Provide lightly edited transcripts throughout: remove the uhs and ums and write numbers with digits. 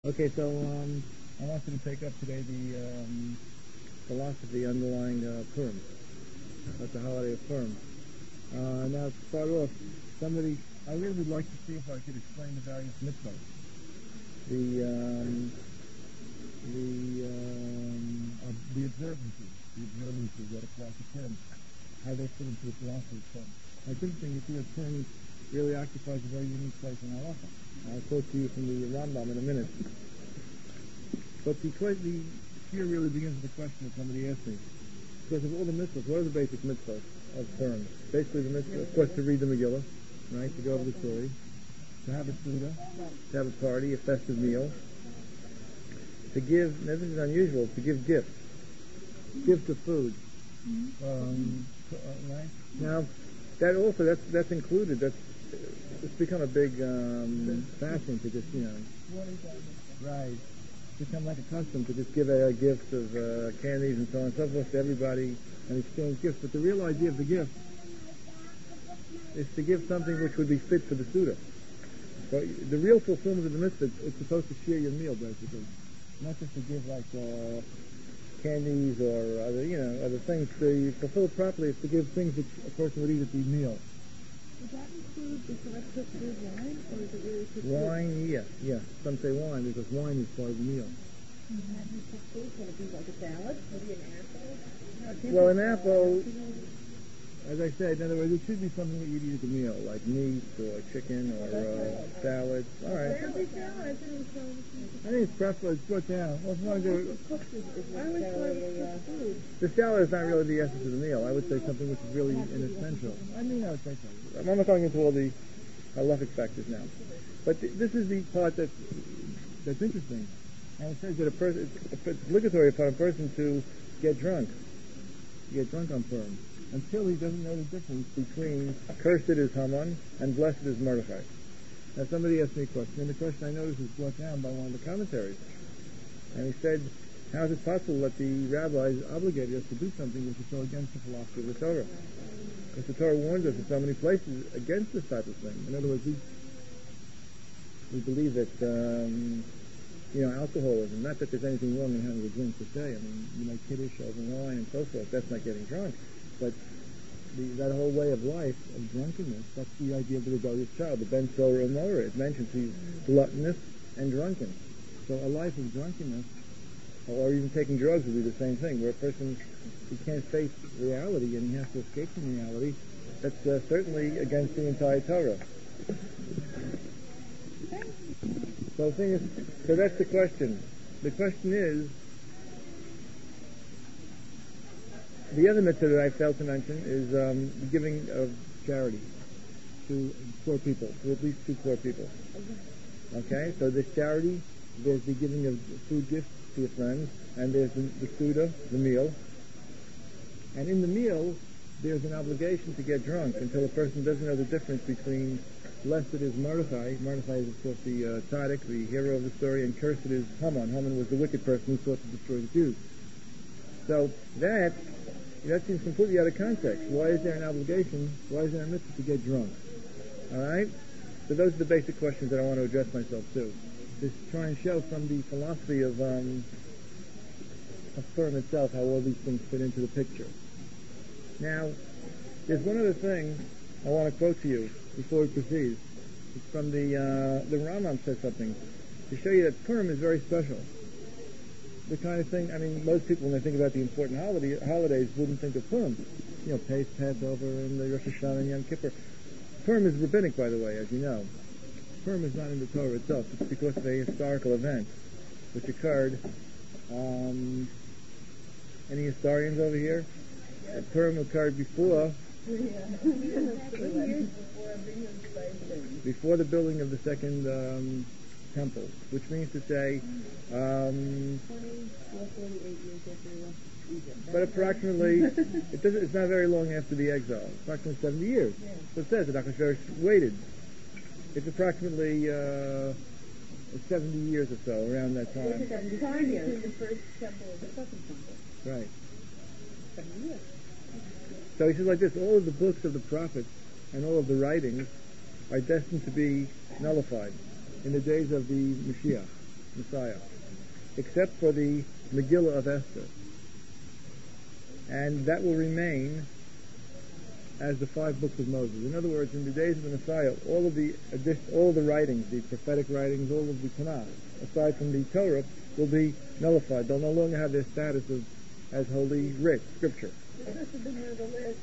Okay, so I wanted to take up today the philosophy underlying Purim. That's the holiday of Purim. Now, to start off, I really would like to see if I could explain the various mitzvot, the observances that apply to Purim, how they fit into the philosophy of Purim. It's interesting to see that Purim really occupies a very unique place in our life. I'll quote to you from the Rambam in a minute. But the here really begins with the question that somebody asked me. Because of all the mitzvahs, what are the basic mitzvahs of Purim? Basically, the mitzvah, of course, to read the Megillah, right, to go over the story, to have a Suda, to have a party, a festive meal, to give, now this is unusual, to give gifts of food, right? Now, that's included, it's become a big fashion to just, right, become like a custom to just give gifts of candies and so on and so forth to everybody and exchange gifts. But the real idea of the gift is to give something which would be fit for the Suda. So the real fulfillment of the mitzvah, it's supposed to share your meal, basically. Not just to give like candies or other things. To fulfill it properly is to give things which a person would eat at the meal. Does that include besides cooked food wine, or is it really cooked food? Wine, yeah. Some say wine because wine is part of the meal. Can it be like a salad? Maybe an apple? Well, an apple, as I said, in other words, it should be something that you'd eat at the meal, like meat or chicken or salad. All right. I think it's preferable. It's brought down. Well, if you want to do the salad is not really the essence of the meal. I would say something which is really inessential. I would say so. I'm not going into all the halachic factors now. But this is the part that's interesting. And it says that it's obligatory upon a person to get drunk on Purim, until he doesn't know the difference between cursed is Haman and blessed is Mordechai. Now somebody asked me a question, and the question I noticed was brought down by one of the commentaries. And he said, how is it possible that the rabbis obligated us to do something which is so against the philosophy of the Torah? Because the Torah warns us in so many places against this type of thing. In other words, we believe that alcoholism, not that there's anything wrong in having a drink per se. I mean, you make kiddush over wine and so forth, that's not getting drunk. But that whole way of life, of drunkenness, that's the idea of the rebellious child, the Ben Sorer and Morer. It mentions he's gluttonous and drunken. So a life of drunkenness, or even taking drugs would be the same thing, where a person, he can't face reality and he has to escape from reality. That's certainly against the entire Torah. So that's the question. The question is, the other mitzvah that I failed to mention is the giving of charity to poor people, to at least 2 poor people. Okay, so this charity, there's the giving of food gifts to your friends, and there's the Suda, the meal. And in the meal, there's an obligation to get drunk until a person doesn't know the difference between blessed is Mordechai. Mordechai is, of course, the tzaddik, the hero of the story, and cursed is Haman. Haman was the wicked person who sought to destroy the Jews. So that seems completely out of context. Why is there an obligation? Why is there a mitzvah to get drunk? All right? So those are the basic questions that I want to address myself to. Just try and show from the philosophy of Purim itself how all these things fit into the picture. Now, there's one other thing I want to quote to you before we proceed. It's from the Rambam says something to show you that Purim is very special. The kind of thing, I mean, most people when they think about the important holidays wouldn't think of Purim. Passover and the Rosh Hashanah and Yom Kippur. Purim is rabbinic, by the way, as you know. Purim is not in the Torah itself. It's because of a historical event which occurred. Any historians over here? Purim occurred before the building of the second temple, which means to say, but approximately, it's not very long after the exile, approximately 70 years. So it says that Achashverosh waited. It's approximately 70 years or so, around that time. 75 years. The first temple and the second temple. Right. 70 years. So he says like this, all of the books of the prophets and all of the writings are destined to be nullified in the days of the Mashiach. Messiah, except for the Megillah of Esther. And that will remain as the 5 books of Moses. In other words, in the days of the Messiah, all of the writings, the prophetic writings, all of the Tanakh, aside from the Torah, will be nullified. They'll no longer have their status as holy writ, scripture. This must have been one of the last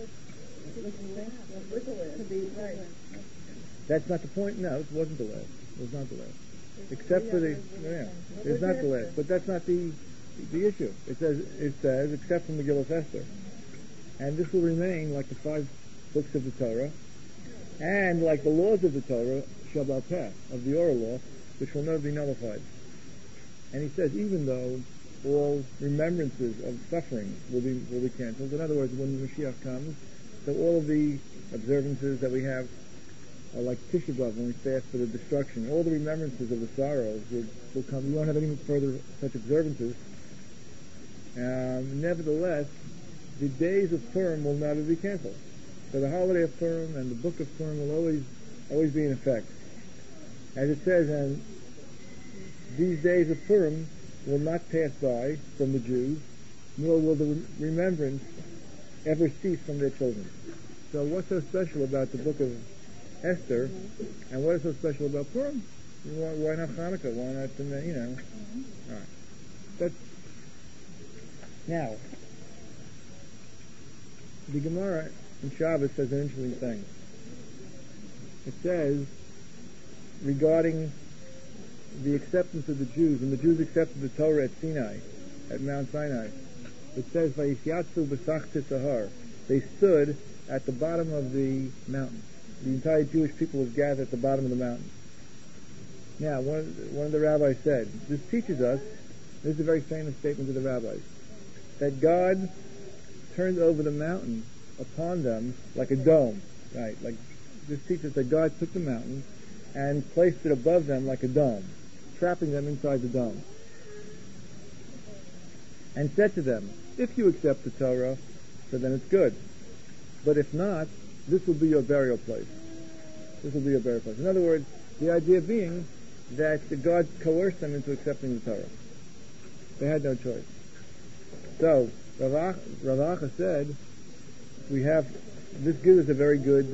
to be right. That's not the point. No, it wasn't the last. It was not the last. Except for the, it's not the last. But that's not the issue. It says, except for Megillah Esther. And this will remain like the 5 books of the Torah, and like the laws of the Torah, Shabbat Peh, of the oral law, which will never be nullified. And he says, even though all remembrances of suffering will be canceled. In other words, when the Mashiach comes, so all of the observances that we have, like Tisha B'Av, when we fast for the destruction, all the remembrances of the sorrows will come. We won't have any further such observances. Nevertheless, the days of Purim will never be canceled. So the holiday of Purim and the book of Purim will always be in effect. As it says, and these days of Purim will not pass by from the Jews, nor will the remembrance ever cease from their children. So what's so special about the book of Esther, and what is so special about Purim? Why not Hanukkah? Why not, All right. That's, now, the Gemara in Shabbos says an interesting thing. It says, regarding the acceptance of the Jews, when the Jews accepted the Torah at Sinai, at Mount Sinai, it says, Vayisyatzu b'sachti sahar. They stood at the bottom of the mountain. The entire Jewish people was gathered at the bottom of the mountain. Now, one of the rabbis said, this teaches us, this is a very famous statement of the rabbis, that God turned over the mountain upon them like a dome, right? Like, this teaches that God took the mountain and placed it above them like a dome, trapping them inside the dome, and said to them, if you accept the Torah, so then it's good. But if not, this will be your burial place. This will be your burial place. In other words, the idea being that God coerced them into accepting the Torah. They had no choice. So, Rav Acha said, this gives us a very good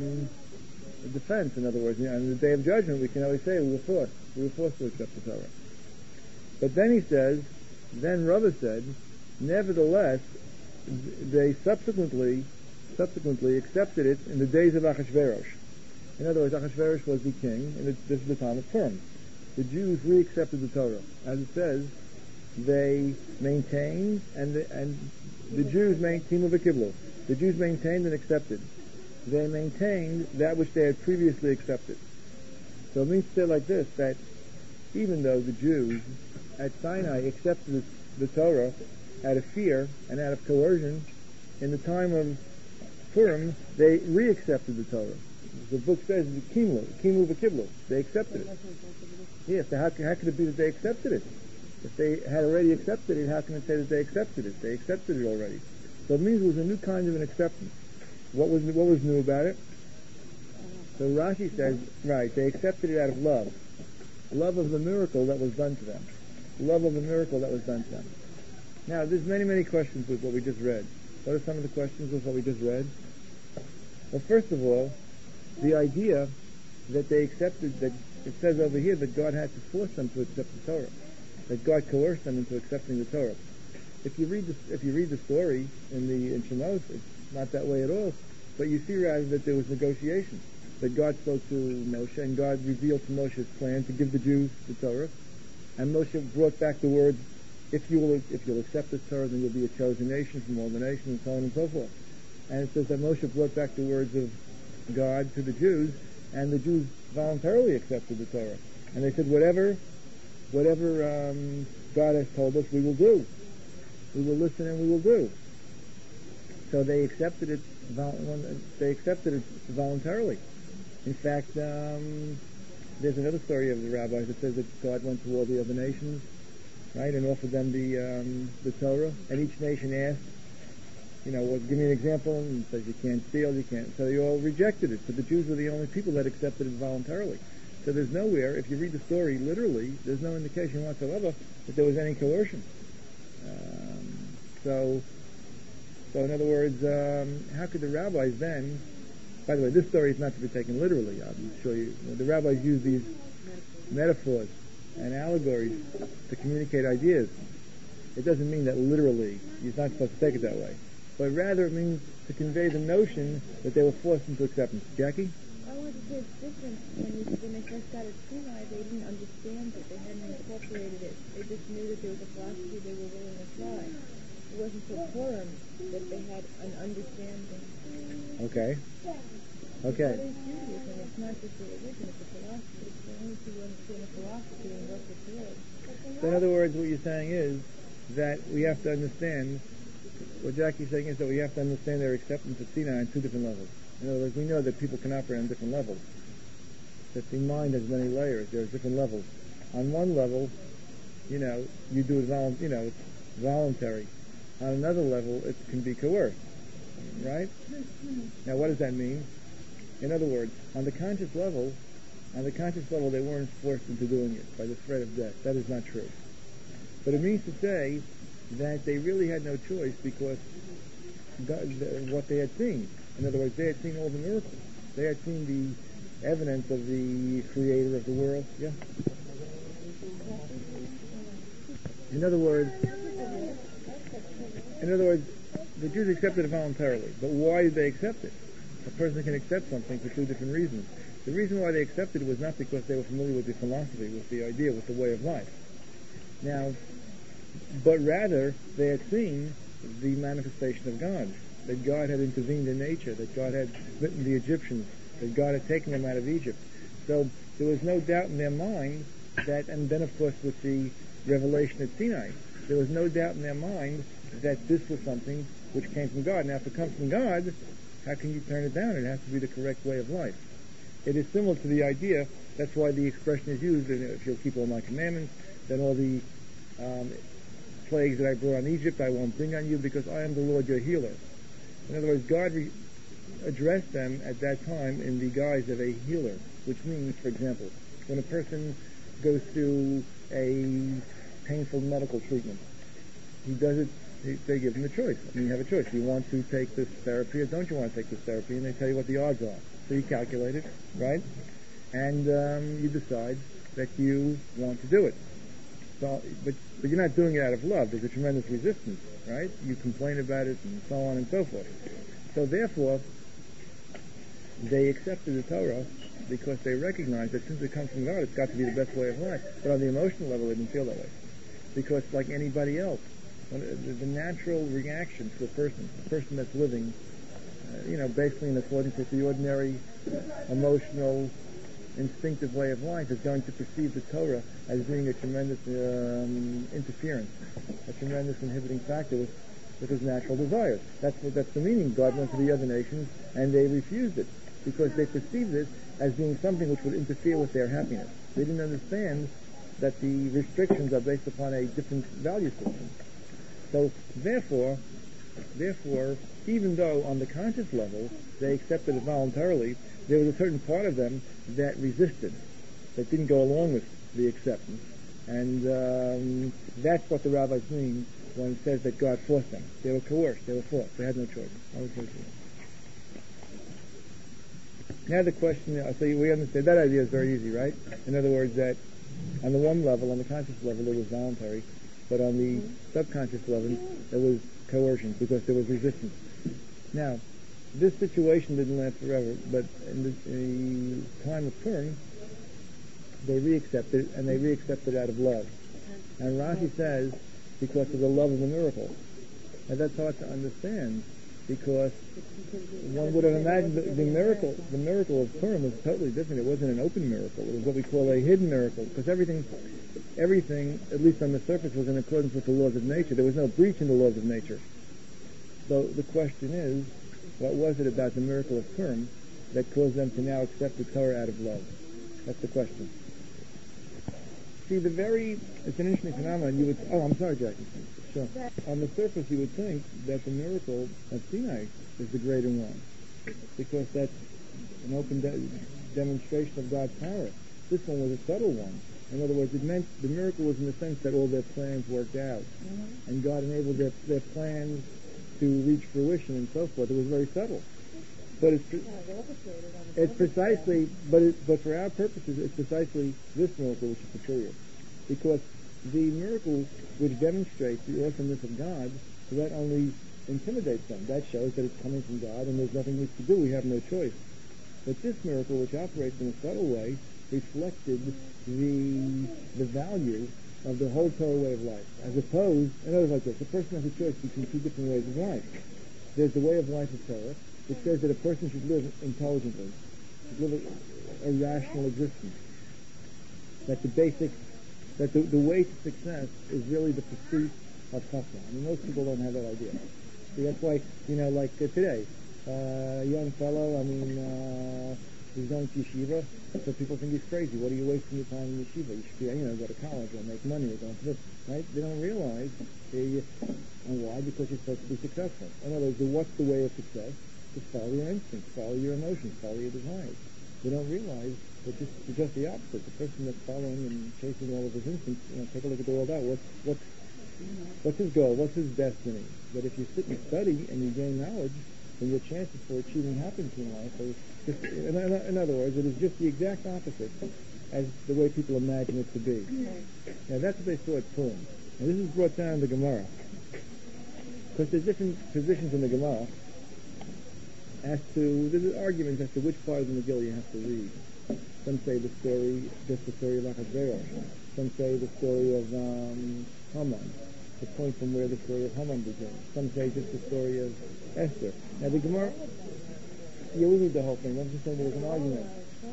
defense. In other words, on the day of judgment, we can always say we were forced to accept the Torah. But then he says, then Rava said, nevertheless, they subsequently accepted it in the days of Achashverosh. In other words, Achashverosh was the king, and this is the time of Purim. The Jews re-accepted the Torah. As it says, they maintained, and the Jews maintained the Jews maintained and accepted. They maintained that which they had previously accepted. So it means to say like this, that even though the Jews at Sinai accepted the Torah out of fear and out of coercion, in the time of Purim, they re-accepted the Torah. The book says, Kimu v'kiblu. They accepted it. Yes, so how could it be that they accepted it? If they had already accepted it, how can it say that they accepted it? They accepted it already. So it means it was a new kind of an acceptance. What was new about it? So Rashi says, right, they accepted it out of love. Love of the miracle that was done to them. Love of the miracle that was done to them. Now, there's many, many questions with what we just read. What are some of the questions with what we just read? Well, first of all, the idea that they accepted, that it says over here that God had to force them to accept the Torah, that God coerced them into accepting the Torah. If you read the story in Shemos, it's not that way at all. But you see rather that there was negotiation. That God spoke to Moshe, and God revealed to Moshe his plan to give the Jews the Torah, and Moshe brought back the words, if you'll accept the Torah, then you'll be a chosen nation from all the nations, and so on and so forth. And it says that Moshe brought back the words of God to the Jews, and the Jews voluntarily accepted the Torah. And they said, whatever God has told us, we will do. We will listen and we will do. So they accepted it. They accepted it voluntarily. In fact, there's another story of the rabbis that says that God went to all the other nations, right, and offered them the Torah, and each nation asked, give me an example, and says you can't steal, you can't. So they all rejected it. So the Jews were the only people that accepted it voluntarily. So there's nowhere, if you read the story literally, there's no indication whatsoever that there was any coercion. So in other words, how could the rabbis then, by the way, this story is not to be taken literally, I'll show you. The rabbis use these metaphors and allegories to communicate ideas. It doesn't mean that literally, you're not supposed to take it that way. But rather it means to convey the notion that they were forced into acceptance. Jackie? I would say it's different. When they first got at Sinai, they didn't understand it. They hadn't incorporated it. They just knew that there was a philosophy they were willing to try. It wasn't so firm that they had an understanding. Okay. What is Judaism? It's not just a religion, it's a philosophy. It's only to understand a philosophy and work it through. So in other words, what you're saying is that we have to understand, what Jackie's saying is that we have to understand their acceptance of Sinai on two different levels. In other words, we know that people can operate on different levels. That the mind has many layers. There are different levels. On one level, you do it it's voluntary. On another level, it can be coerced. Right? Now, what does that mean? In other words, on the conscious level, they weren't forced into doing it by the threat of death. That is not true. But it means to say that they really had no choice because what they had seen. In other words, they had seen all the miracles. They had seen the evidence of the creator of the world. Yeah? In other words, the Jews accepted it voluntarily. But why did they accept it? A person can accept something for two different reasons. The reason why they accepted it was not because they were familiar with the philosophy, with the idea, with the way of life. Now, but rather, they had seen the manifestation of God, that God had intervened in nature, that God had smitten the Egyptians, that God had taken them out of Egypt. So there was no doubt in their mind that, and then of course with the revelation at Sinai, there was no doubt in their mind that this was something which came from God. Now, if it comes from God, how can you turn it down? It has to be the correct way of life. It is similar to the idea, that's why the expression is used, if you'll keep all my commandments, then all the plagues that I brought on Egypt I won't bring on you because I am the Lord your healer. In other words, God addressed them at that time in the guise of a healer, which means, for example, when a person goes through a painful medical treatment, he does it, they give him a choice. You have a choice. You want to take this therapy or don't you want to take this therapy? And they tell you what the odds are. So you calculate it, right? And you decide that you want to do it. So, but you're not doing it out of love. There's a tremendous resistance, right? You complain about it and so on and so forth. So therefore, they accepted the Torah because they recognized that since it comes from God, it's got to be the best way of life. But on the emotional level, they didn't feel that way. Because like anybody else, the natural reaction to a person that's living, basically in accordance with the ordinary emotional, instinctive way of life, is going to perceive the Torah as being a tremendous interference, a tremendous inhibiting factor with his natural desires. That's the meaning. God went to the other nations and they refused it because they perceived it as being something which would interfere with their happiness. They didn't understand that the restrictions are based upon a different value system. So therefore, even though on the conscious level they accepted it voluntarily, there was a certain part of them that resisted, that didn't go along with the acceptance. And that's what the rabbis mean when it says that God forced them. They were coerced, they were forced, they had no choice. Now the question, so we understand, that idea is very easy, right? In other words, that on the one level, on the conscious level, it was voluntary, but on the subconscious level, there was coercion because there was resistance. Now, this situation didn't last forever, but in the time of Purim, they re-accepted it, and they re-accepted it out of love. And Rashi says, because of the love of the miracle. And that's hard to understand, because one would have imagined that the miracle of Purim was totally different. It wasn't an open miracle. It was what we call a hidden miracle, because everything, at least on the surface, was in accordance with the laws of nature. There was no breach in the laws of nature. So the question is, what was it about the miracle of Purim that caused them to now accept the Torah out of love? That's the question. See, it's an interesting phenomenon. I'm sorry, Jackie. Sure. On the surface, you would think that the miracle of Sinai is the greater one, because that's an open demonstration of God's power. This one was a subtle one. In other words, it meant the miracle was in the sense that all their plans worked out, and God enabled their plans to reach fruition and so forth. It was very subtle. But it's precisely, but for our purposes, it's precisely this miracle which is superior. Because the miracle which demonstrates the awesomeness of God, that only intimidates them. That shows that it's coming from God and there's nothing else to do. We have no choice. But this miracle, which operates in a subtle way, reflected the value of the whole Torah way of life. As opposed, in other words, like this, a person has a choice between two different ways of life. There's the way of life of Torah, which says that a person should live intelligently, should live a rational existence. That the way to success is really the pursuit of chachma. I mean, most people don't have that idea. See, that's why, like today, a young fellow, he's going to yeshiva, so people think he's crazy. What are you wasting your time in yeshiva? You should be, go to college or make money or go to this, right? They don't realize, and why? Because you're supposed to be successful. In other words, what's the way of success? Just follow your instincts, follow your emotions, follow your desires. They don't realize that it's just the opposite. The person that's following and chasing all of his instincts, take a look at the world out. What's his goal? What's his destiny? That if you sit and study and you gain knowledge, then your chances for achieving happiness in life are just, in other words, it is just the exact opposite as the way people imagine it to be. Now that's what they saw at Purim. And this is brought down in the Gemara. Because there's different positions in the Gemara there's arguments as to which part of the Megillah you have to read. Some say the story, just the story of Achashverosh. Some say the story of Haman, the point from where the story of Haman begins. Some say just the story of Esther. Now the Gemara, we read the whole thing. I'm just saying there was an argument.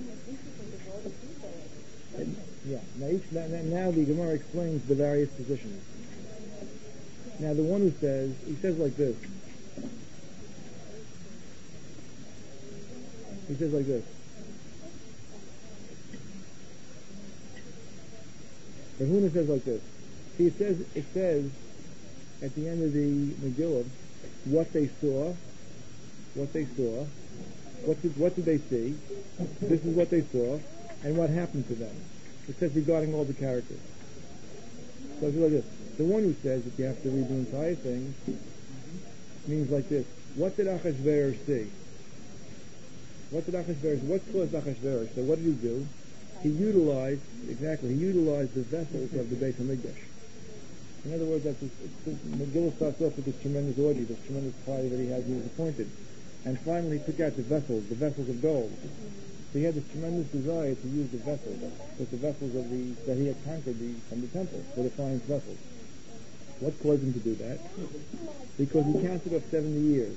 Now the Gemara explains the various positions. Now the one who says, he says like this. He says like this. Rahuna says like this. See, it says at the end of the Megillah what they saw. What did they see? This is what they saw, and what happened to them. It says regarding all the characters. So it's like this. The one who says that you have to read the entire thing means like this. What did Achashverosh see? What caused Achashverosh? So what did he do? He utilized the vessels of the Beis HaMikdash. In other words, Megillah starts off with this tremendous orgy, this tremendous party that he was appointed. And finally he took out the vessels of gold. So he had this tremendous desire to use the vessels, because the vessels that he had conquered from the temple, the defiant vessels. What caused him to do that? Because he counted off 70 years.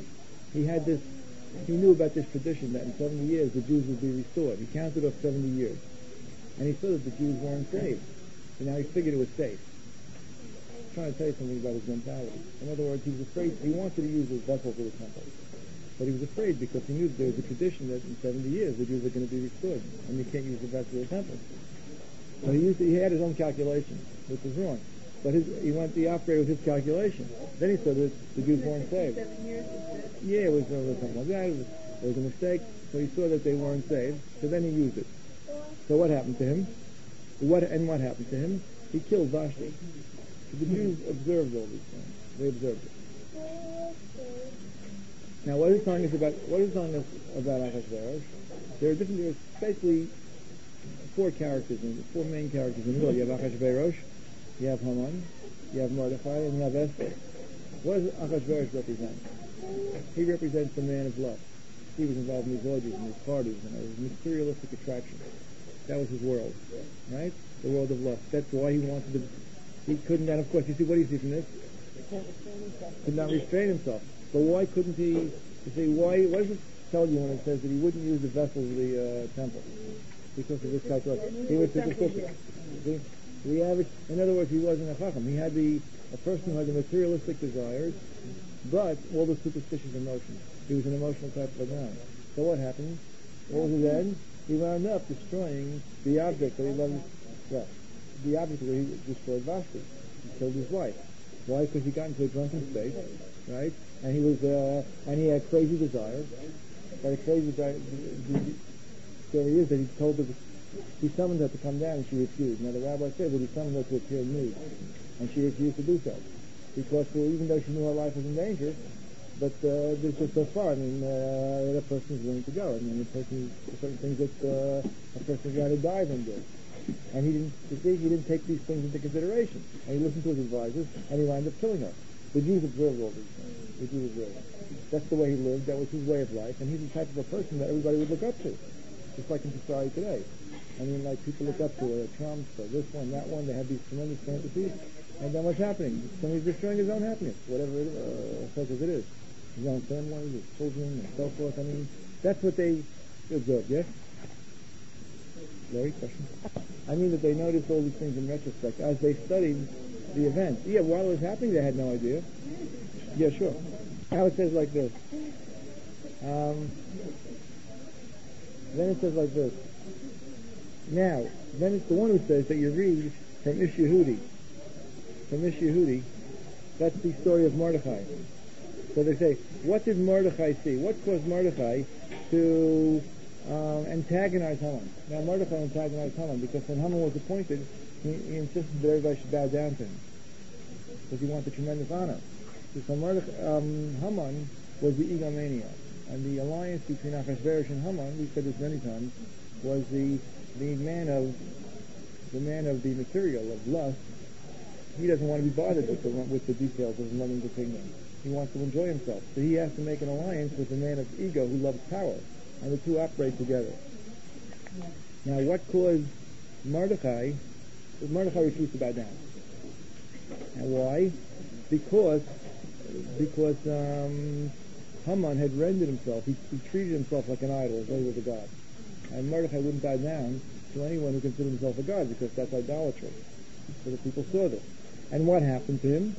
He knew about this tradition that in 70 years the Jews would be restored. He counted off 70 years. And he saw that the Jews weren't saved. So now he figured it was safe. I'm trying to tell you something about his mentality. In other words, he was afraid. He wanted to use his vessel for the temple. But he was afraid because he knew that there was a tradition that in 70 years the Jews are going to be restored. And you can't use the vessel of the temple. So he had his own calculation, which was wrong. But he wanted to operate with his calculation. Then he saw that the Jews weren't saved. 7 years Yeah, it was something like that. It was a mistake. So he saw that they weren't saved. So then he used it. So what happened to him? What happened to him? He killed Vashti. So the Jews observed all these things. They observed it. Now, what is telling us about Achashverosh? There are basically four main characters in the middle. You have Achashverosh, you have Haman, you have Mordechai, and you have Esther. What does Achashverosh represent? He represents the man of lust. He was involved in these orgies and these parties and these materialistic attractions. That was his world, right? The world of lust. That's why he wanted to. He couldn't. And of course, what do you see from this? Could not restrain himself. But why couldn't he? You see, why? What does it tell you when it says that he wouldn't use the vessels of the temple because of this calculation? He was superstitious. In other words, he wasn't a chacham. He had a person who had the materialistic desires, but all the superstitious emotions. He was an emotional type of a man. So what happened? What was his end? He wound up destroying the object that he loved. Well, the object that he destroyed Vashti. He killed his wife. Why? Because he got into a drunken state, right? And he had crazy desires. But a crazy desire. The story is that he told He summoned her to come down, and she refused. Now the rabbi said that he summoned her to appear nude, and she refused to do so, because even though she knew her life was in danger, but this was so far. I mean, the person is willing to go. I mean, certain things that a person would rather die than do. And he didn't take these things into consideration. And he listened to his advisors, and he wound up killing her. The Jews observed all these things. The Jews observed. That's the way he lived. That was his way of life. And he's the type of a person that everybody would look up to, just like in society today. I mean, like people look up to Trump, or this one, that one. They have these tremendous fantasies. And then what's happening? Somebody's destroying his own happiness, whatever it is, such as it is. His own family, his children, and so forth. I mean, that's what they observed, yes? Larry, question? I mean that they noticed all these things in retrospect as they studied the event. Yeah, while it was happening, they had no idea. Yeah, sure. Now it says like this. Then it says like this. Now, then it's the one who says that you read from Ish Yehudi. From Ish Yehudi, that's the story of Mordechai. So they say, what did Mordechai see? What caused Mordechai to antagonize Haman? Now Mordechai antagonized Haman because when Haman was appointed, he insisted that everybody should bow down to him because he wanted tremendous honor. So Haman was the egomaniac, and the alliance between Achashverosh and Haman, we said this many times, was the man of the material of lust. He doesn't want to be bothered with the details of running the kingdom. He wants to enjoy himself. So he has to make an alliance with a man of ego who loves power. And the two operate together. Now what caused Mordechai refused to bow down. And why? Because Haman had rendered himself, he treated himself like an idol as though he was a god. And Mordechai wouldn't bow down to anyone who considered himself a god because that's idolatry. So the people saw this. And what happened to him?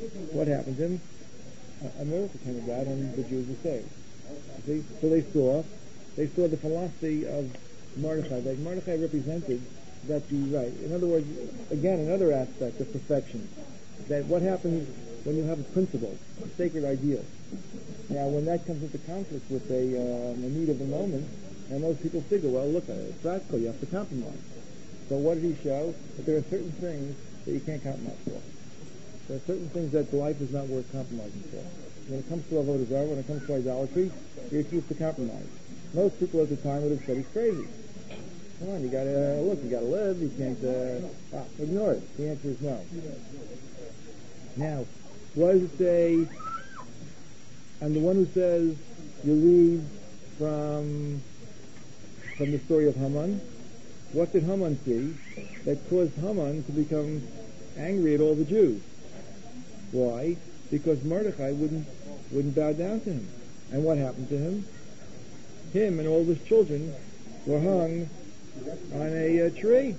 A miracle came about and the Jews were saved. See? So they saw the philosophy of Mordechai, that Mordechai represented that the right. In other words, again, another aspect of perfection. That what happens when you have a principle, a sacred ideal. Now, when that comes into conflict with a need of the moment, and most people figure, well, look, it's practical, you have to compromise. So what did he show? That there are certain things that you can't compromise for. There are certain things that life is not worth compromising for. When it comes to avodah zarah, when it comes to idolatry, you refuse to compromise. Most people at the time would have said he's crazy. Come on, you gotta live, you can't, ignore it. The answer is no. Now, what does it say? And the one who says you read from the story of Haman, what did Haman see that caused Haman to become angry at all the Jews? Why? Because Mordechai wouldn't bow down to him. And what happened to him? Him and all his children were hung on a tree.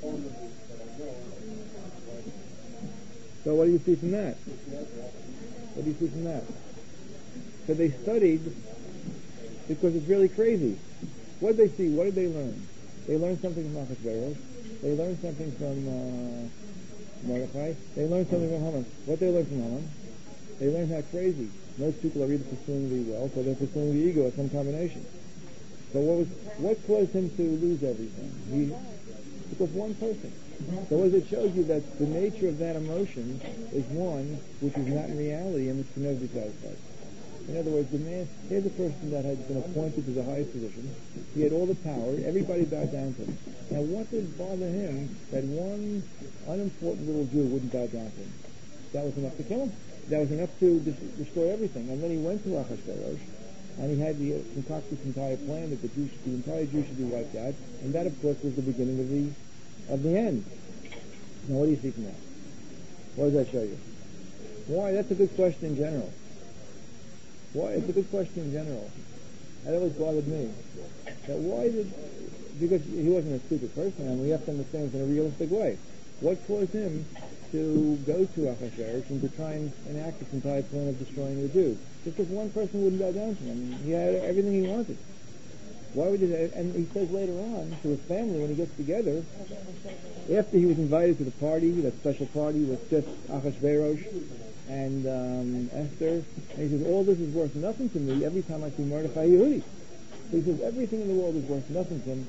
So what do you see from that? So they studied because it's really crazy. What did they see? What did they learn? They learned something from Achashverosh. They learned something from Mordechai. They learned something from Haman. What they learned from Haman? They learned how crazy. Most people are either pursuing the wealth or they're pursuing the ego or some combination. So what caused him to lose everything? Because one person. So as it shows you that the nature of that emotion is one which is not in reality and which can never be satisfied. In other words, here's a person that had been appointed to the highest position. He had all the power. Everybody bowed down to him. Now, what did bother him that one unimportant little Jew wouldn't bow down to him? That was enough to kill him. That was enough to destroy everything. And then he went to Achashverosh, and he had concocted this entire plan that the entire Jew should be wiped out. And that, of course, was the beginning of the end. Now, what do you see from that? What does that show you? Why? That's a good question in general. Why? It's a good question in general. That always bothered me. Because he wasn't a stupid person, and we have to understand it in a realistic way. What caused him to go to Achashverosh and to try and enact this entire plan of destroying the Jews? Just because one person wouldn't bow down to him. He had everything he wanted. Why would he? And he says later on to his family when he gets together, after he was invited to the party, that special party with just Achashverosh and Esther, and he says, all this is worth nothing to me every time I see Mordechai Yehudi. So he says, everything in the world is worth nothing to him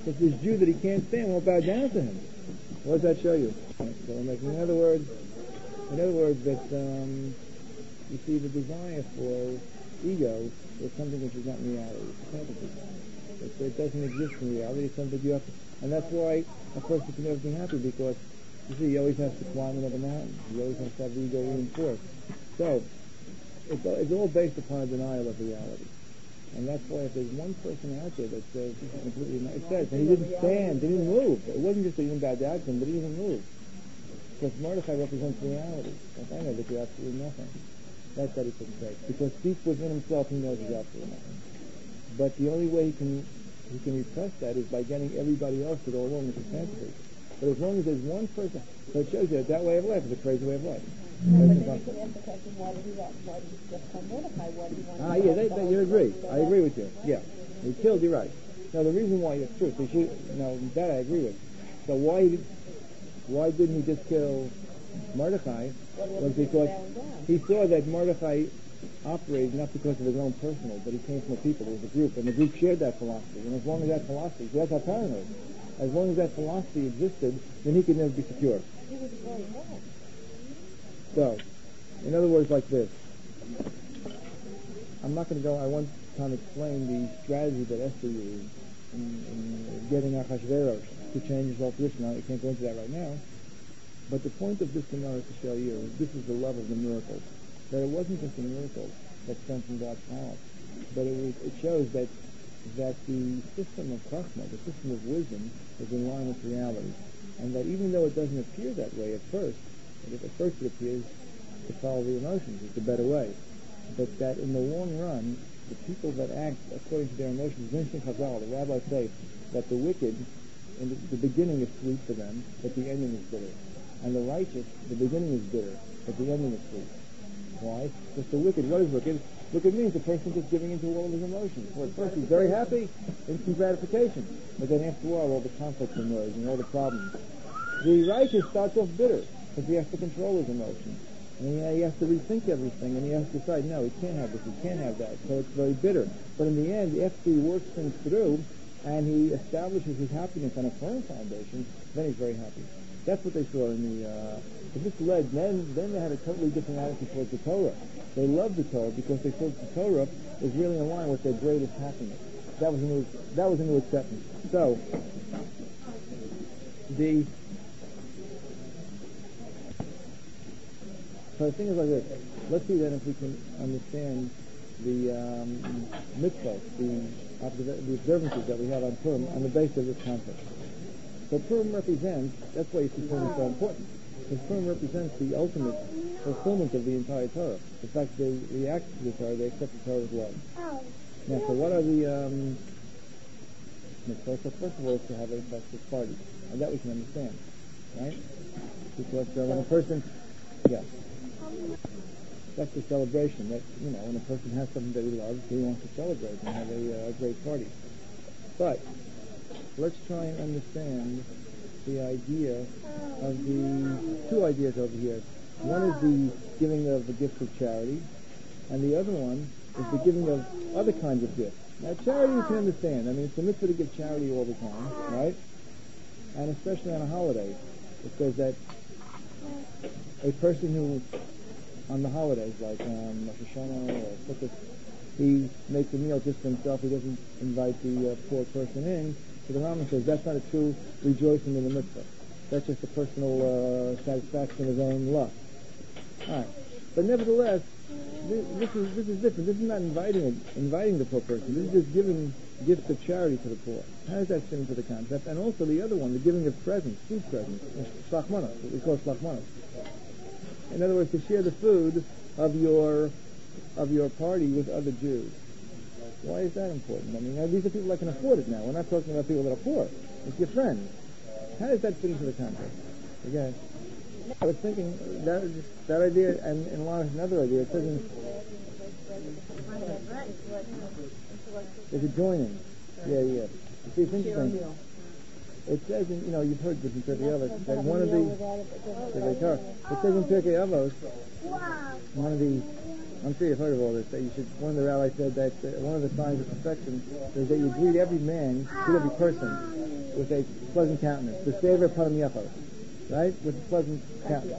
Because this Jew that he can't stand won't bow down to him. What does that show you? So we're making, in other words, that you see the desire for ego is something which is not in reality. It's a fantasy. It doesn't exist in reality. It's something you have to, and that's why a person can never be happy, because you see, he always has to climb another mountain. He always has to have the ego reinforced. So it's all based upon a denial of reality. And that's why if there's one person out there that says this is completely, it says that he didn't stand, he didn't move. It wasn't just that he didn't bow down to him, but he didn't move. Because Mordechai represents reality. Like, I know that you're absolutely nothing. That's what he couldn't say. Because deep within himself he knows he's absolutely nothing. But the only way he can repress that is by getting everybody else to go along with his fantasy. But as long as there's one person, so it shows you that way of life is a crazy way of life. But then you could ask the question, why did he just call Mordechai? Why did he want to... you agree. I agree with you. Yeah. He killed, you're right. Now, the reason why it's true, that I agree with. So why didn't he just kill Mordechai? Was because he saw that Mordechai operated not because of his own personal, but he came from a people, it was a group, and the group shared that philosophy. And as long as that philosophy, so that's how paranoid. As long as that philosophy existed, then he could never be secure. He was very wrong. So, in other words, like this. I'm not going to go, I want to explain the strategy that Esther used in getting Achashverosh to change his whole position. Now, I can't go into that right now. But the point of this Gemara to show you is this is the love of the miracle. That it wasn't just a miracle that stem from God's power, but it shows that the system of Chachma, the system of wisdom, is in line with reality. And that even though it doesn't appear that way at first it appears to follow the emotions, it's a better way. But that in the long run, the people that act according to their emotions, Vincent Chazal, the rabbis say that the wicked, in the beginning is sweet for them, but the ending is bitter. And the righteous, the beginning is bitter, but the ending is sweet. Why? Because the wicked, what is wicked? Wicked means the person just giving into all of his emotions. For at first he's very happy, instant gratification. But then after a while, all the conflicts emerge and all the problems. The righteous starts off bitter, because he has to control his emotions. And he has to rethink everything, and he has to decide, no, he can't have this, he can't have that. So it's very bitter. But in the end, after he works things through, and he establishes his happiness on a firm foundation, then he's very happy. That's what they saw in the... this led, then they had a totally different attitude towards the Torah. They loved the Torah because they thought the Torah was really in line with their greatest happiness. That was a new acceptance. So the thing is like this. Let's see then if we can understand the mitzvot, the observances that we have on Purim on the basis of this concept. So Purim represents, that's why you see Purim is so important, because Purim represents the ultimate fulfillment of the entire Torah. The fact they react to the Torah, they accept the Torah with love. Now, so what are the mitzvot? So first of all, is to have a festive party, and that we can understand, right? Because when a person, that's the celebration. That when a person has something that he loves, he wants to celebrate and have a great party. But let's try and understand the idea of the two ideas over here. One is the giving of the gift of charity, and the other one is the giving of other kinds of gifts. Now, charity you can understand. I mean, it's a mitzvah to give charity all the time, right? And especially on a holiday. It says that a person who, on the holidays, like Rosh Hashanah or Sukkot, he makes a meal just for himself. He doesn't invite the poor person in. So the Rambam says that's not a true rejoicing in the mitzvah. That's just a personal satisfaction of his own lust. All right. But nevertheless, this is different. This is not inviting the poor person. This is just giving gifts of charity to the poor. How does that fit into the concept? And also the other one, the giving of presents, food presents, shlachmanos, what we call shlachmanos. In other words, to share the food of your party with other Jews. Why is that important? I mean, these are people that can afford it now. We're not talking about people that are poor. It's your friends. How does that fit into the concept? Again, I was thinking that idea, and in line with another idea, it says there's a joining. Yeah. You see, it's interesting. It says, you've heard this in Pirkei Avos, that one of the, it says in Pirkei Avos, one of the, I'm sure you've heard of all this, that you should, one of the rabbis said that one of the signs of perfection is that you greet every man, greet every person with a pleasant countenance. The Sefer Panim Yachar, right? With a pleasant countenance.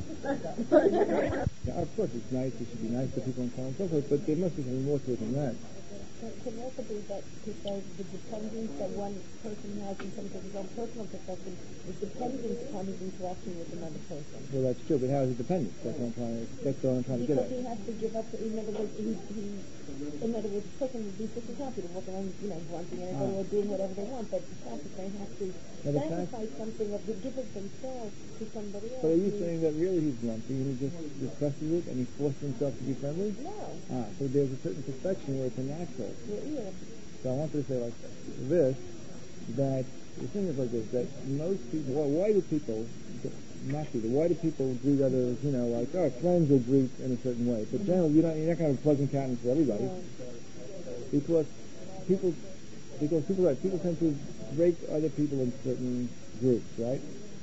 Now, of course, it's nice. You should be nice to people and so on and so forth, but there must be something more to it than that. It could also be that because the dependence that one person has in terms of his own personal perfection is dependent upon his interaction with another person. Well, that's true, but how is it dependent? That's what I'm trying to get at. Because he has to give up. In other words, the person would be just as happy to walk around, wanting anybody or doing whatever they want, but the fact that they have to sacrifice something of give of themselves to somebody else. But are you saying that really he's grumpy and he just represses it and he forces himself to be friendly? No. So there's a certain perfection where it's a natural. Yeah. So I wanted to say like this, that the thing is like this, that most people, why do people, why do people greet others, like, friends will greet in a certain way, but generally you're not going to have a pleasant countenance for everybody. Because people tend to break other people in certain groups, right?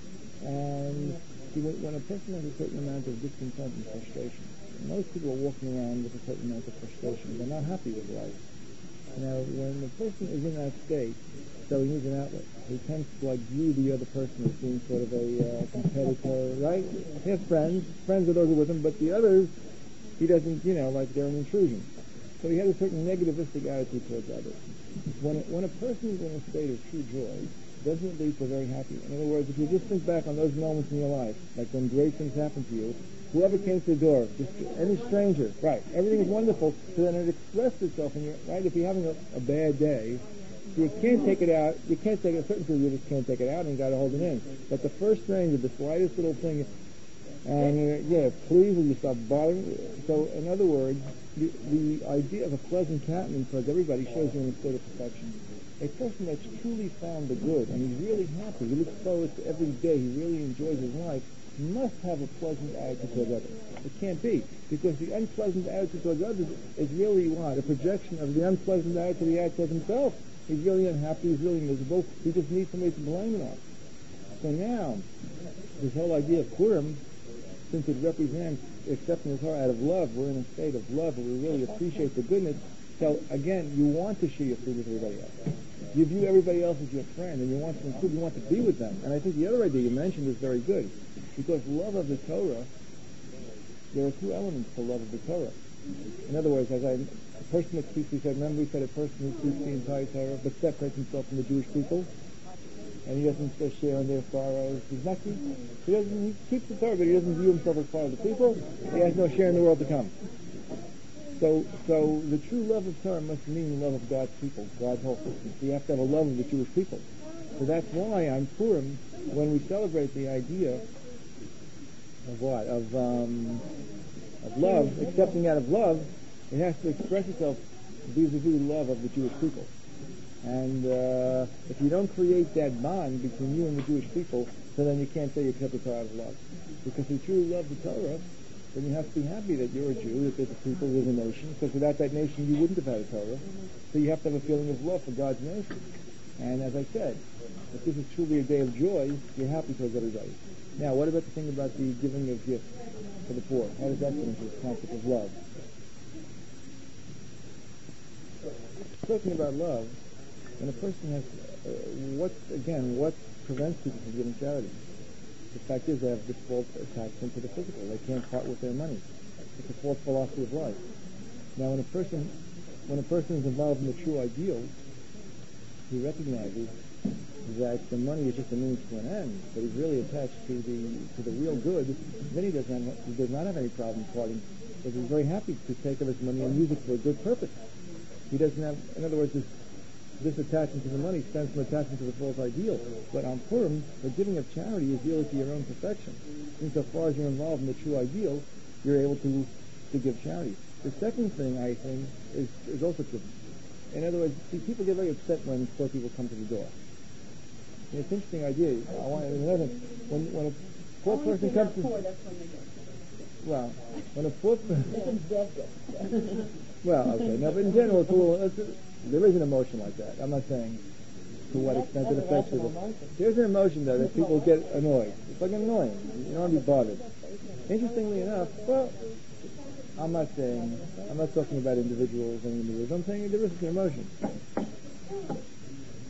And when a person has a certain amount of discontent and frustration, most people are walking around with a certain amount of frustration. They're not happy with life. Now, when the person is in that state, so he needs an outlet. He tends to view the other person as being sort of a competitor, right? He has friends are those who are with him, but the others, he doesn't, like they're an intrusion. So he has a certain negativistic attitude towards others. When a person is in a state of true joy, doesn't it lead to very happy? In other words, if you just think back on those moments in your life, like when great things happen to you, whoever came to the door, just any stranger, right? Everything is wonderful, so then it expressed itself in your, right? If you're having a bad day, you can't take it out. You can't take it. Certain people you just can't take it out, and you got to hold it in. But the first stranger, the slightest little thing, and please, will you stop bothering? So, in other words, the idea of a pleasant countenance towards everybody shows you in a state of perfection. A person that's truly found the good, and he's really happy, he looks forward to every day, he really enjoys his life, must have a pleasant attitude towards others. It can't be, because the unpleasant attitude towards others is really what? A projection of the unpleasant attitude he has towards himself. He's really unhappy, he's really miserable, he just needs somebody to blame it on. So now, this whole idea of Purim, since it represents accepting his heart out of love, we're in a state of love where we really appreciate the goodness. So again, you want to share your food with everybody else. You view everybody else as your friend, and you want to include, you want to be with them. And I think the other idea you mentioned is very good, because love of the Torah, there are two elements to love of the Torah. In other words, a person that keeps, we said a person who keeps the entire Torah, but separates himself from the Jewish people, and he doesn't share in their sorrows. He keeps the Torah, but he doesn't view himself as part of the people. He has no share in the world to come. So the true love of Torah must mean love of God's people, God's whole system. So you have to have a love of the Jewish people. So that's why on Purim, when we celebrate the idea of what? Of love, accepting out of love, it has to express itself vis-a-vis love of the Jewish people. And if you don't create that bond between you and the Jewish people, so then you can't say you accept the Torah out of love. Because if you truly love the Torah, then you have to be happy that you're a Jew, that there's a people, there's a nation, because without that nation you wouldn't have had a Torah. So you have to have a feeling of love for God's nation. And as I said, if this is truly a day of joy, you're happy towards everybody. Now, what about the thing about the giving of gifts for the poor? How does that fit into this concept of love? Talking about love, when a person has, what prevents people from giving charity? The fact is they have this false attachment to the physical. They can't part with their money. It's a false philosophy of life. Now, when a person is involved in the true ideal, he recognizes that the money is just a means to an end, but he's really attached to the real good. Then he does not have any problem parting, because he's very happy to take of his money and use it for a good purpose. He doesn't have, in other words, this attachment to the money stems from attachment to the false ideal. But on Purim, the giving of charity is really to your own perfection. Insofar as you're involved in the true ideal, you're able to give charity. The second thing, I think, is also true. In other words, people get very upset when poor people come to the door. And it's an interesting idea. When a poor person comes to... Well, when a poor person... Well, okay. No, but in general, there is an emotion like that. I'm not saying to what extent it affects people. There's an emotion, though, that people get annoyed. It's like annoying. You don't want to be bothered. Interestingly enough, I'm not talking about individuals and individuals. I'm saying there is an emotion.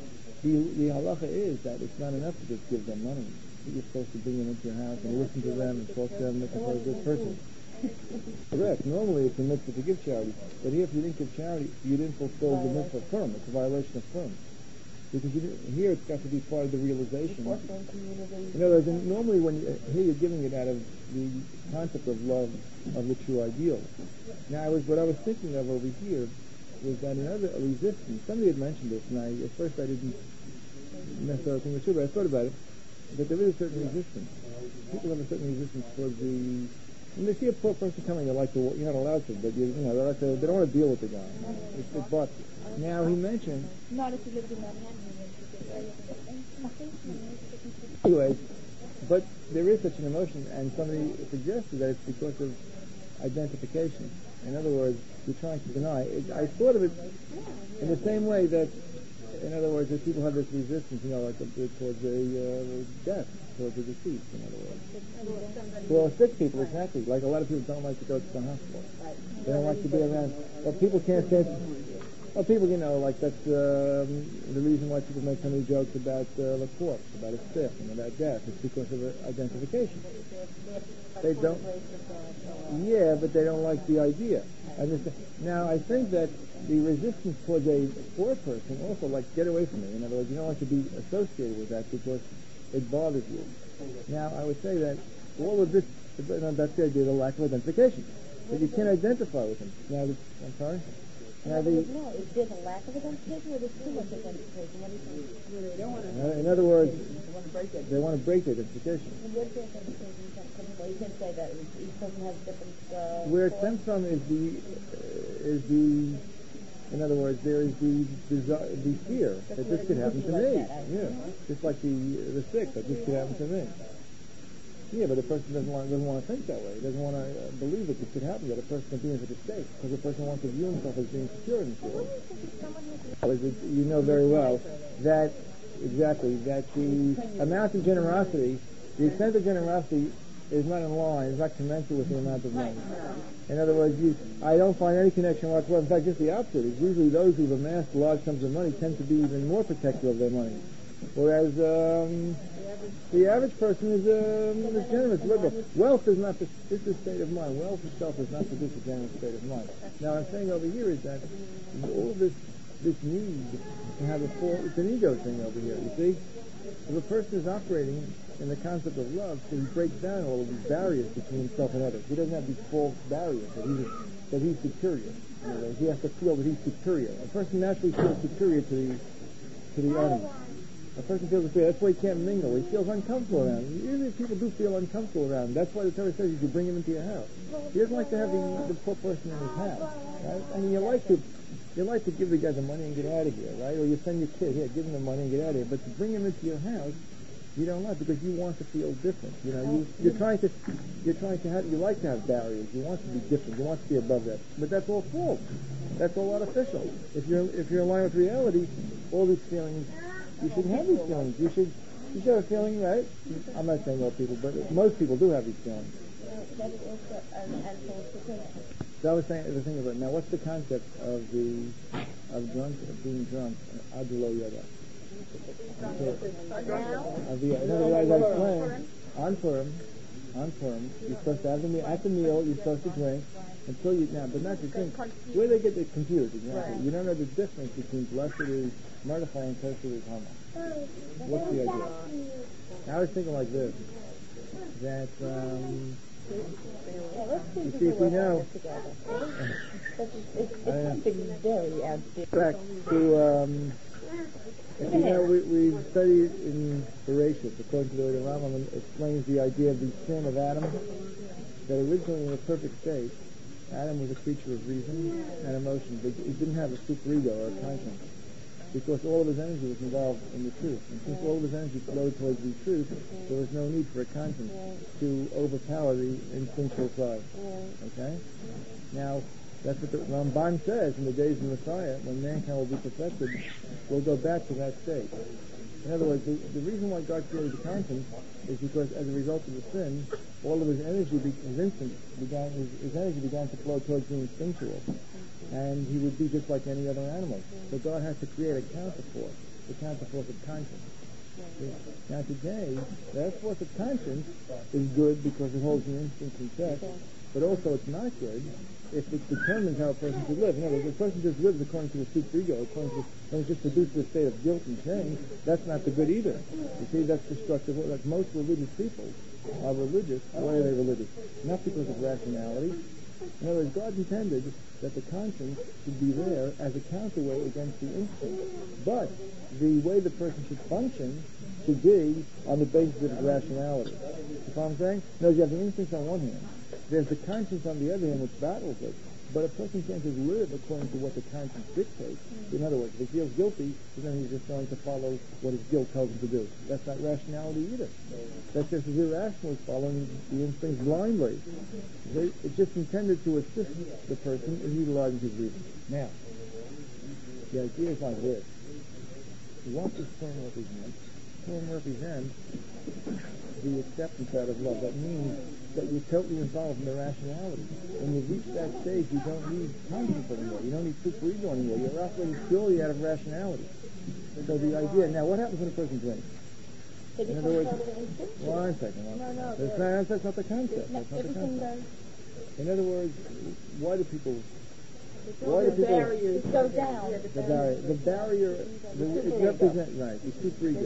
the halacha is that it's not enough to just give them money. You're supposed to bring them into your house and listen to them and talk to them, make them a good person. Correct. Normally it's a mitzvah to give charity, but here if you didn't give charity, you didn't fulfill the mitzvah of firm. It's a violation of firm. Because here it's got to be part of the realization. In other words, normally here you're giving it out of the concept of love, of the true ideal. Now what I was thinking of over here was that another resistance. Somebody had mentioned this, and at first I didn't necessarily think it was true, but I thought about it. That there is a certain resistance. People have a certain resistance towards the. When they see a poor person coming, they like to. You're not allowed to, but they like to. They don't want to deal with the guy. But now he mentioned. Not if you lived in Manhattan. Anyways, but there is such an emotion, and somebody suggested that it's because of identification. In other words, you're trying to deny. I thought of it in the same way that, in other words, that people have this resistance, like towards the death, towards the deceased, in other words. Well, sick people, exactly. Like a lot of people don't like to go to the hospital. They don't like to be around. Well, people can't stand. Well, people, like that's the reason why people make so many jokes about the corpse, about a sick, and about death. It's because of identification. They don't. Yeah, but they don't like the idea. Now, I think that the resistance towards a poor person also, get away from it. In other words, you don't like to be associated with that because it bothers you. Now, I would say that all of this, that's the idea of the lack of identification. That you can't identify with them. Now, I'm sorry? No, is there a lack of identification or there's too much identification? What do you think? In other words, they want to break the identification. And where does the identification come from? You can say that each person has different... Where it stems from is the in other words, there is the fear that this could happen to me. Yeah, just like the sick, that this could happen to me. Yeah, but the person doesn't want to think that way. He doesn't want to believe that this could happen, that a person can be in such a state, because the person wants to view himself as being secure in this world. You know very well that, exactly, that the amount of generosity, the extent of generosity is not in line, is not commensurate with the amount of money. In other words, I don't find any connection whatsoever. In fact, just the opposite. It's usually those who've amassed large sums of money tend to be even more protective of their money. Whereas the average person is generous, liberal. Wealth is not it's a state of mind. Wealth itself is not produce a generous state of mind. Now, I'm saying over here is that all this need to have it's an ego thing over here, you see? If a person is operating in the concept of love, so he breaks down all of these barriers between himself and others. He doesn't have these false barriers that he's superior. In other words, he has to feel that he's superior. A person naturally feels superior to the others. A person feels superior. That's why he can't mingle. He feels uncomfortable around him. Usually people do feel uncomfortable around him. That's why the Torah says you should bring him into your house. He doesn't like to have the poor person in his house. Right? I mean, you like to give the guy the money and get out of here, right? Or you send your kid, here, give him the money and get out of here. But to bring him into your house, you don't like, because you want to feel different. You like to have barriers. You want to be different. You want to be above that. But that's all false. That's all artificial. If you're in line with reality, all these feelings, you shouldn't have these feelings. You should have a feeling, right? I'm not saying all people, but most people do have these feelings. So I was saying the thing about now, what's the concept of being drunk? Adulo Yada. In other words, I explained on Purim, you're supposed to have at the meal. You're supposed to drink until you but not to drink. Where they get the confused, exactly. You don't know the difference between blessed is Mordechai and kosher is Haman. What's the idea? I was thinking like this, that you see, if we know, back to if you know, we studied in Bereshit, according to the way the Rambam explains the idea of the sin of Adam, that originally in a perfect state, Adam was a creature of reason and emotion, but he didn't have a superego or a conscience, because all of his energy was involved in the truth. And since all of his energy flowed towards the truth, there was no need for a conscience to overpower the instinctual side. Okay? Now, that's what the Ramban says in the days of Messiah, when mankind will be perfected, we'll go back to that state. In other words, the reason why God created the conscience is because as a result of the sin, all of his energy, his energy began to flow towards the instinctual. And he would be just like any other animal. So God has to create a counterpart. the counterforce of conscience. Now today, that force of conscience is good because it holds an instinct in check, but also it's not good if it determines how a person should live. In other words, if a person just lives according to the super ego, and it just produces a state of guilt and shame, that's not the good either. You see, that's destructive. Like most religious people are religious. Why are they religious? Not because of rationality. In other words, God intended that the conscience should be there as a counterweight against the instinct. But the way the person should function should be on the basis of rationality. You know what I'm saying? No, you have the instinct on one hand. There's the conscience on the other hand which battles it. But a person can't just live according to what the conscience dictates. In other words, if he feels guilty, then he's just going to follow what his guilt tells him to do. That's not rationality either. That's just as irrational as following the instincts blindly. It's just intended to assist the person in utilizing his reason. Now, the idea is like this. What does form represent? Form represents the acceptance out of love. That means that you're totally involved in the rationality. When you reach that stage, you don't need conscience anymore. You don't need super ego anymore. You're operating purely out of rationality. So the idea, now what happens when a person drinks? In other words, one second. That's not the concept. That's not the concept. In other words, why do people... The barriers go down. The barrier, it represents, right, the super ego.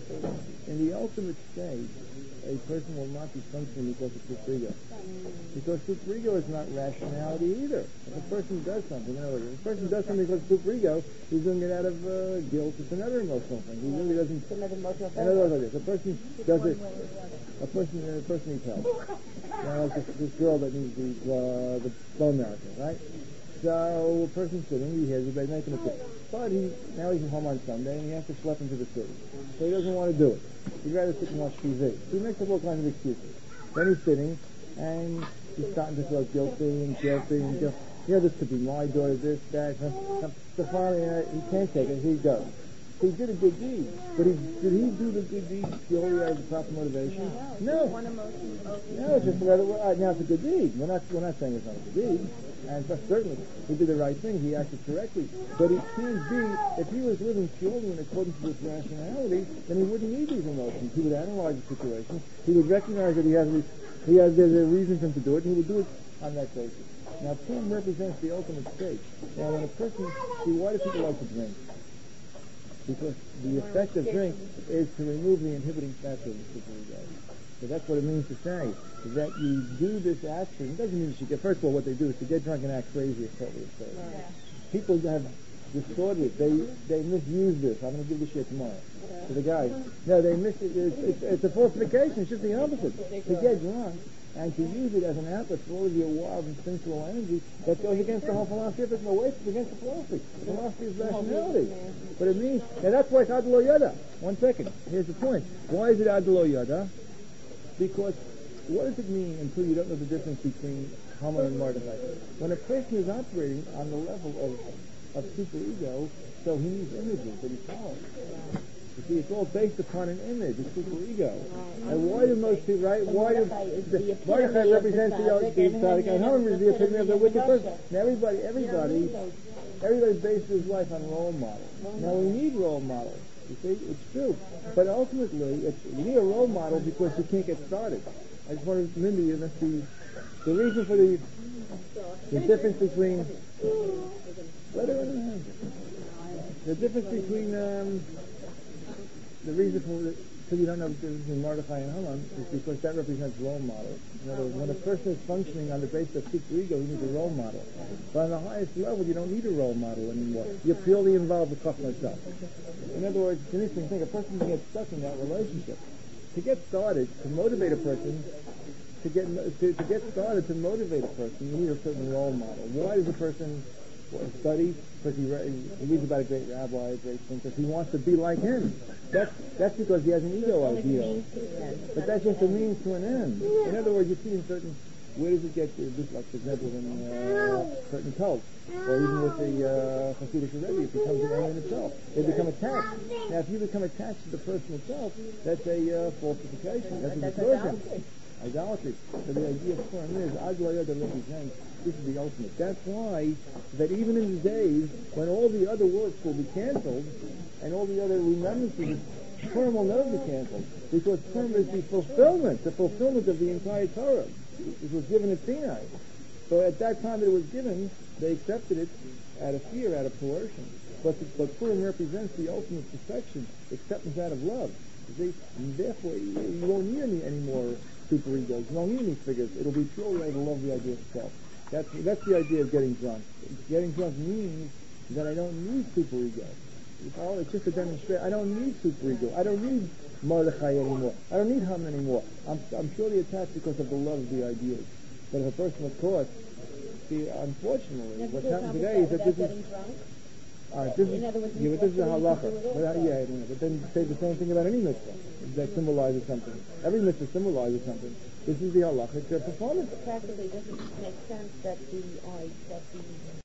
In the ultimate state, a person will not be functioning because of super ego. Because super ego is not rationality either. If a person does something, in other words, if a person does something because of super ego, he's doing it out of guilt. It's another emotional thing. He really doesn't... It's another emotional thing. In other words, like this, a person does it... A person needs help. Now, like this girl that needs the bone marrow, right? So a person's sitting, he hears it, they make him a cake. But now he's home on Sunday and he has to schlep into the city. So he doesn't want to do it. He'd rather sit and watch TV. So he makes up all kinds of excuses. Then he's sitting and he's starting to feel guilty. This could be my daughter, this, that. So finally, he can't take it. He goes. So he did a good deed. But did he do the good deed purely out of the proper motivation? No. One emotion. No, it's just another word. Now it's a good deed. We're not saying it's not a good deed. And certainly, he did the right thing. He acted correctly. But it can't be, if he was living purely in accordance with rationality, then he wouldn't need these emotions. He would analyze the situation. He would recognize that there's a reason for him to do it, and he would do it on that basis. Now, form represents the ultimate state. Now, when a person, why do people like to drink? Because the effect of drink is to remove the inhibiting factor of the super ego. So that's what it means to say, that you do this action. It doesn't mean you get, first of all, what they do is to get drunk and act crazy is totally absurd. Right. People have distorted it. They misuse this. I'm going to give this shit tomorrow to the guys. No, they miss it. It's a falsification. It's just the opposite. To get drunk and to use it as an outlet for all of your wild and sensual energy, that goes against the whole philosophy. If it's no waste, it's against the philosophy. The philosophy is rationality. But it means, now that's why it's Ad Lo Yada. 1 second. Here's the point. Why is it Ad Lo Yada? Because what does it mean until you don't know the difference between Haman and Mordechai? When a person is operating on the level of super ego, so he needs images that he follows. You see, it's all based upon an image, a super ego. And why do most people, right? Why do Mordechai represents the tzaddik, and Haman is the epitome of the wicked person? Now everybody bases his life on role models. Now we need role models. You see, it's true. But ultimately, you need a role model because you can't get started. I just wanted to remember you that the reason for the difference between the reason for so you don't know the difference between Mordechai and Haman is because that represents role models. In other words, when a person is functioning on the basis of super ego, he needs a role model. But on the highest level, you don't need a role model anymore. You're purely involved with yourself. In other words, it's an interesting thing. A person can get stuck in that relationship. To get started, to motivate a person, to get started, to motivate a person, you need a certain role model. Why does a person study? Because he reads about a great rabbi, a great thinker. He wants to be like him. That's because he has an ego ideal. But that's just a means to an end. In other words, you see in certain, where does it get to? This, like, for example, in certain cults, or even with the Hasidic Rebbe, it becomes an end in itself. They become attached. Now, if you become attached to the person itself, that's a falsification. That's a distortion. Idolatry. So the idea of form is Ad Lo Yada represents, this is the ultimate. That's why that even in the days when all the other works will be canceled, and all the other remembrances, Purim will never be canceled, because Purim is the fulfillment of the entire Torah, which was given at Sinai. So at that time that it was given, they accepted it out of fear, out of coercion. But Purim represents the ultimate perfection, acceptance out of love. You see? And therefore, you won't need any more super egos. You won't need any figures. It'll be purely out of love, the idea itself. That's the idea of getting drunk. Getting drunk means that I don't need super ego. It's just a demonstration. I don't need super ego. I don't need Mordechai anymore. I don't need Haman anymore. I'm purely attached because of the love of the ideas. But if a person was caught, see, unfortunately, what's happened today is that this is... This is a halacha. But then say the same thing about any mitzvah that symbolizes something. Every mitzvah symbolizes something. This is the halacha performance. Practically, doesn't make sense that the